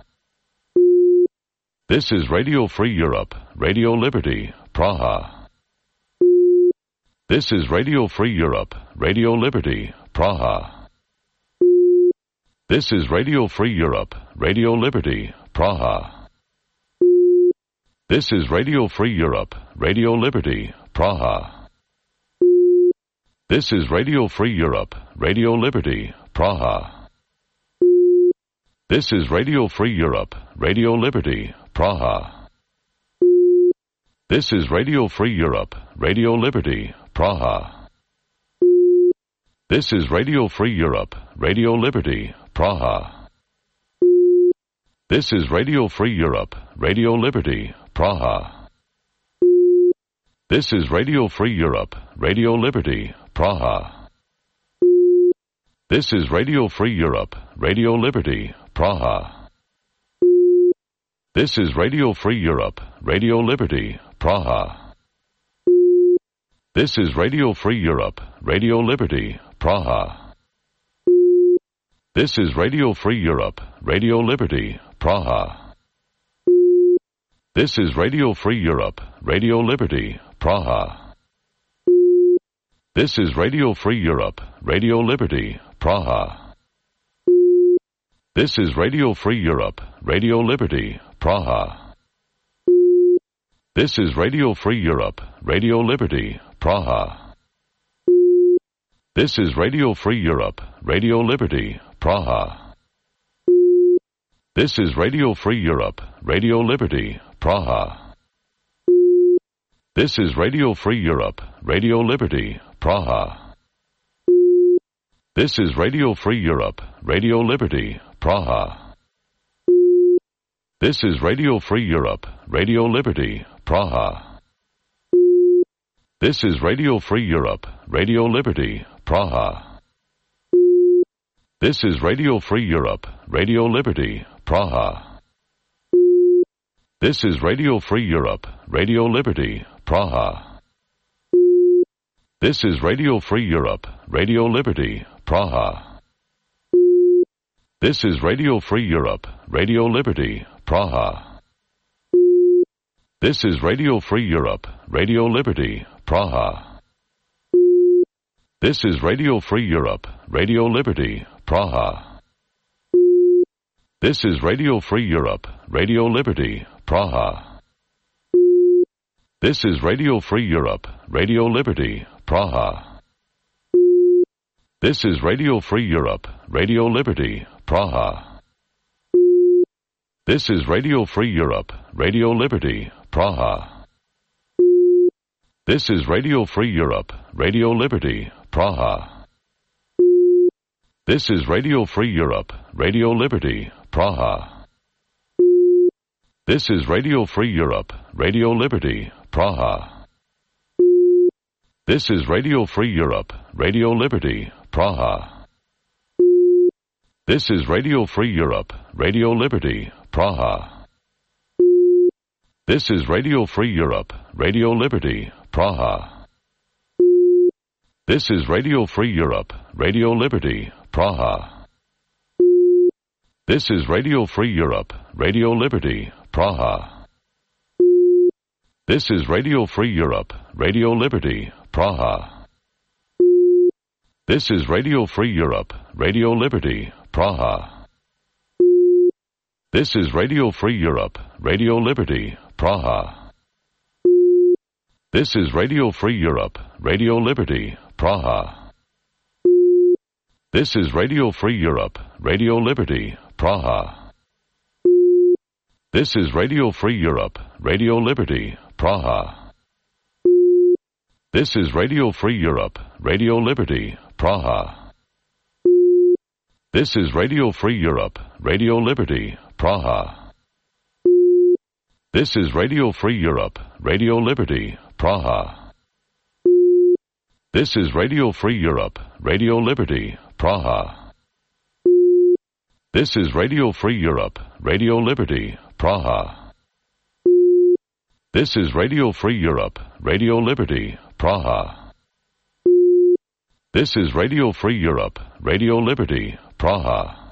This is Radio Free Europe, Radio Liberty, Praha. This is Radio Free Europe, Radio Liberty, Praha. This is Radio Free Europe, Radio Liberty, Praha. This is Radio Free Europe, Radio Liberty, Praha. This is Radio Free Europe, Radio Liberty, Praha. This is Radio Free Europe, Radio Liberty, Praha. This is Radio Free Europe, Radio Liberty, Praha. This is Radio Free Europe, Radio Liberty, Praha. This is Radio Free Europe, Radio Liberty, Praha. This is Radio Free Europe, Radio Liberty, Praha. This is Radio Free Europe, Radio Liberty, Praha. This is Radio Free Europe, Radio Liberty, Praha. This is Radio Free Europe, Radio Liberty, Praha. This is Radio Free Europe, Radio Liberty, Praha. This is Radio Free Europe, Radio Liberty, Praha. This is Radio Free Europe, Radio Liberty, Praha. This is Radio Free Europe, Radio Liberty, Praha. This is Radio Free Europe, Radio Liberty, Praha. This is Radio Free Europe, Radio Liberty, Praha. This is Radio Free Europe, Radio Liberty, Praha. This is Radio Free Europe, Radio Liberty, Praha. This is Radio Free Europe, Radio Liberty, Praha. This is Radio Free Europe, Radio Liberty, Praha. This is Radio Free Europe, Radio Liberty, Praha. This is Radio Free Europe, Radio Liberty, Praha. This is Radio Free Europe, Radio Liberty, Praha. This is Radio Free Europe, Radio Liberty, Praha. This is Radio Free Europe, Radio Liberty, Praha. This is Radio Free Europe, Radio Liberty, Praha. This is Radio Free Europe, Radio Liberty, Praha. This is Radio Free Europe, Radio Liberty, Praha. This is Radio Free Europe, Radio Liberty, Praha. This is Radio Free Europe, Radio Liberty, Praha. This is Radio Free Europe, Radio Liberty, Praha. This is Radio Free Europe, Radio Liberty, Praha. This is Radio Free Europe, Radio Liberty, Praha. This is Radio Free Europe, Radio Liberty, Praha. This is Radio Free Europe, Radio Liberty, Praha. This is Radio Free Europe, Radio Liberty, Praha. This is Radio Free Europe, Radio Liberty, Praha. This is Radio Free Europe, Radio Liberty, Praha. This is Radio Free Europe, Radio Liberty, Praha. This is Radio Free Europe, Radio Liberty, Praha. This is Radio Free Europe, Radio Liberty, Praha. This is Radio Free Europe, Radio Liberty, Praha. This is Radio Free Europe, Radio Liberty, Praha. This is Radio Free Europe, Radio Liberty, Praha. This is Radio Free Europe, Radio Liberty, Praha. This is Radio Free Europe, Radio Liberty, Praha. This is Radio Free Europe, Radio Liberty, Praha. This is Radio Free Europe, Radio Liberty, Praha. This is Radio Free Europe, Radio Liberty, Praha. This is Radio Free Europe, Radio Liberty, Praha. This is Radio Free Europe, Radio Liberty, Praha. This is Radio Free Europe, Radio Liberty, Praha.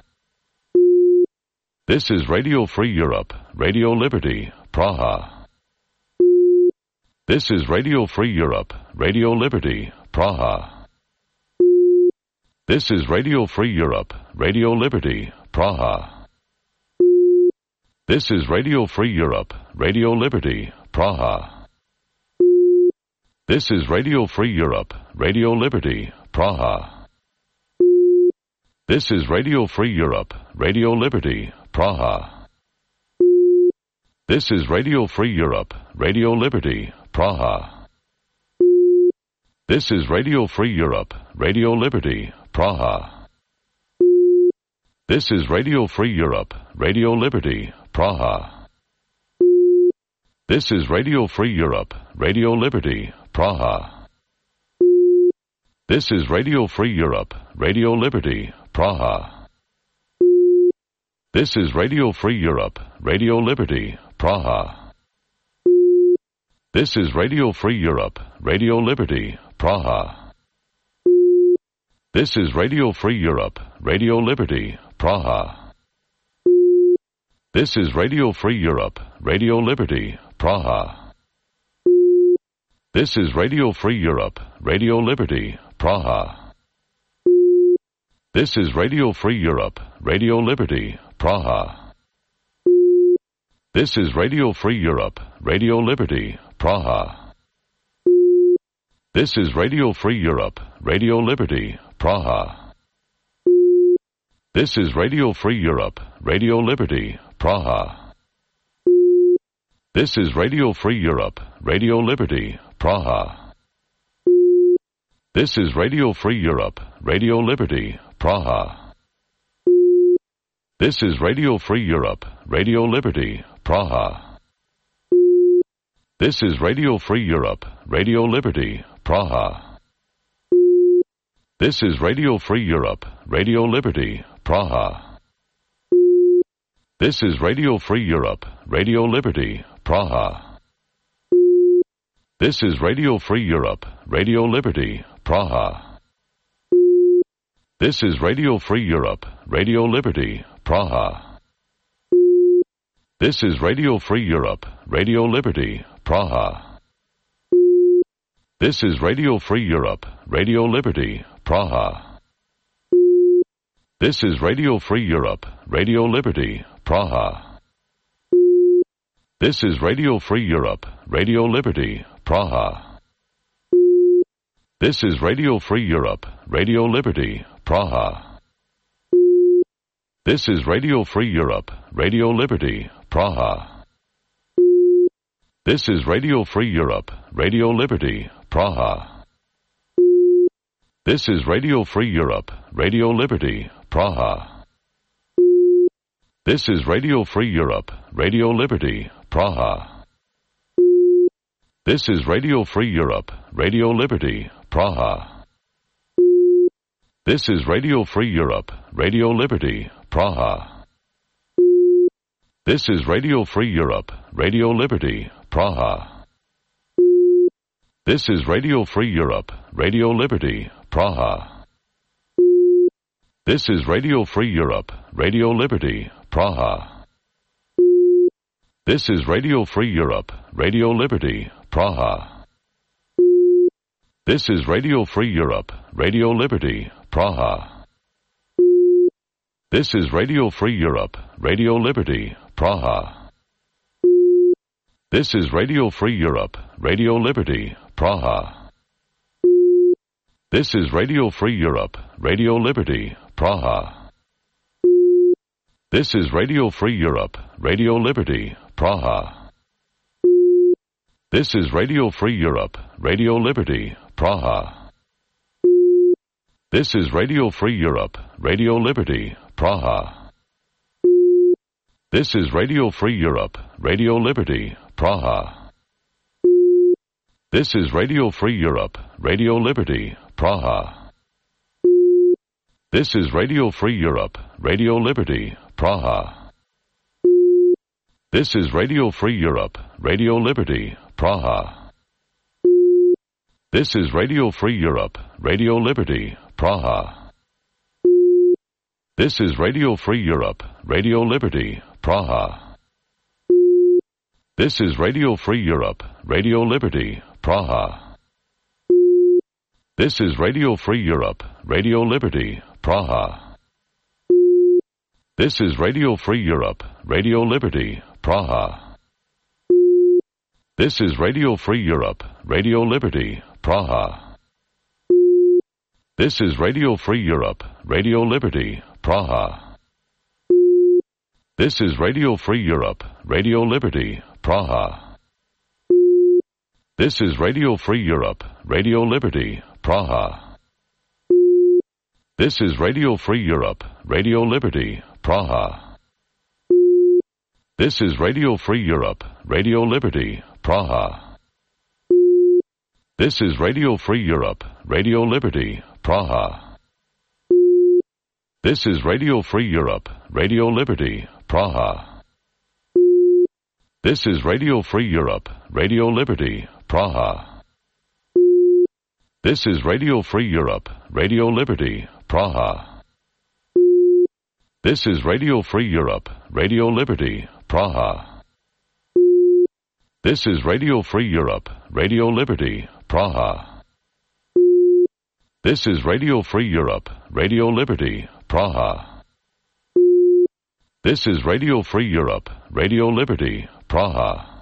This is Radio Free Europe, Radio Liberty, Praha. This is Radio Free Europe, Radio Liberty, Praha. This is Radio Free Europe, Radio Liberty, Praha. This is Radio Free Europe, Radio Liberty, Praha. This is Radio Free Europe, Radio Liberty, Praha. This is Radio Free Europe, Radio Liberty, Praha. This is Radio Free Europe, Radio Liberty, Praha. This is Radio Free Europe, Radio Liberty, Praha. This is Radio Free Europe, Radio Liberty, Praha. This is Radio Free Europe, Radio Liberty, Praha. This is Radio Free Europe, Radio Liberty, Praha. This is Radio Free Europe, Radio Liberty, Praha. This is Radio Free Europe, Radio Liberty, Praha. This is Radio Free Europe, Radio Liberty, Praha. This is Radio Free Europe, Radio Liberty, Praha. This is Radio Free Europe, Radio Liberty, Praha. This is Radio Free Europe, Radio Liberty, Praha. This is Radio Free Europe, Radio Liberty, Praha. This is Radio Free Europe, Radio Liberty, Praha. This is Radio Free Europe, Radio Liberty, Praha. This is Radio Free Europe, Radio Liberty, Praha. This is Radio Free Europe, Radio Liberty, Praha. This is Radio Free Europe, Radio Liberty, Praha. This is Radio Free Europe, Radio Liberty, Praha. This is Radio Free Europe, Radio Liberty, Praha. This is Radio Free Europe, Radio Liberty, Praha. This is Radio Free Europe, Radio Liberty, Praha. This is Radio Free Europe, Radio Liberty, Praha. This is Radio Free Europe, Radio Liberty, Praha. This is Radio Free Europe, Radio Liberty, Praha. This is Radio Free Europe, Radio Liberty, Praha. This is Radio Free Europe, Radio Liberty, Praha. This is Radio Free Europe, Radio Liberty, Praha. This is Radio Free Europe, Radio Liberty, Praha. This is Radio Free Europe, Radio Liberty, Praha. This is Radio Free Europe, Radio Liberty, Praha. This is Radio Free Europe, Radio Liberty, Praha. This is Radio Free Europe, Radio Liberty, Praha. This is Radio Free Europe, Radio Liberty, Praha. This is Radio Free Europe, Radio Liberty, Praha. This is Radio Free Europe, Radio Liberty, Praha. This is Radio Free Europe, Radio Liberty, Praha. This is Radio Free Europe, Radio Liberty, Praha. This is Radio Free Europe, Radio Liberty, Praha. This is Radio Free Europe, Radio Liberty, Praha. This is Radio Free Europe, Radio Liberty, Praha. This is Radio Free Europe, Radio Liberty, Praha. This is Radio Free Europe, Radio Liberty, Praha. This is Radio Free Europe, Radio Liberty, Praha. This is Radio Free Europe, Radio Liberty, Praha. This is Radio Free Europe, Radio Liberty, Praha. This is Radio Free Europe, Radio Liberty, Praha. This is Radio Free Europe, Radio Liberty, Praha. This is Radio Free Europe, Radio Liberty, Praha. This is Radio Free Europe, Radio Liberty, Praha. This is Radio Free Europe, Radio Liberty, Praha. This is Radio Free Europe, Radio Liberty, Praha. This is Radio Free Europe, Radio Liberty, Praha. This is Radio Free Europe, Radio Liberty, Praha. This is Radio Free Europe, Radio Liberty, Praha. This is Radio Free Europe, Radio Liberty, Praha. This is Radio Free Europe, Radio Liberty, Praha. This is Radio Free Europe, Radio Liberty, Praha. This is Radio Free Europe, Radio Liberty, Praha. This is Radio Free Europe, Radio Liberty, Praha. This is Radio Free Europe, Radio Liberty, Praha. This is Radio Free Europe, Radio Liberty, Praha. This is Radio Free Europe, Radio Liberty, Praha. This is Radio Free Europe, Radio Liberty, Praha. This is Radio Free Europe, Radio Liberty, Praha. This is Radio Free Europe, Radio Liberty, Praha. This is Radio Free Europe, Radio Liberty, Praha. This is Radio Free Europe, Radio Liberty, Praha.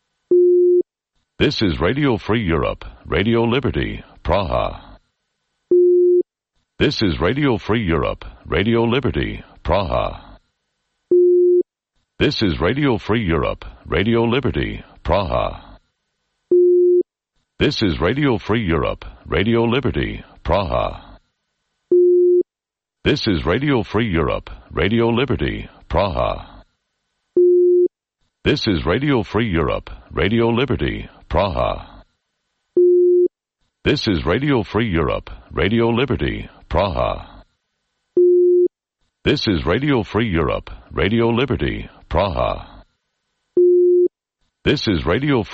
This is Radio Free Europe, Radio Liberty, Praha. This is Radio Free Europe, Radio Liberty, Praha. This is Radio Free Europe, Radio Liberty, Praha. This is Radio Free Europe, Radio Liberty, Praha. This is Radio Free Europe, Radio Liberty, Praha. This is Radio Free Europe, Radio Liberty, Praha. This is Radio Free Europe, Radio Liberty, Praha. This is Radio Free Europe, Radio Liberty, Praha. This is Radio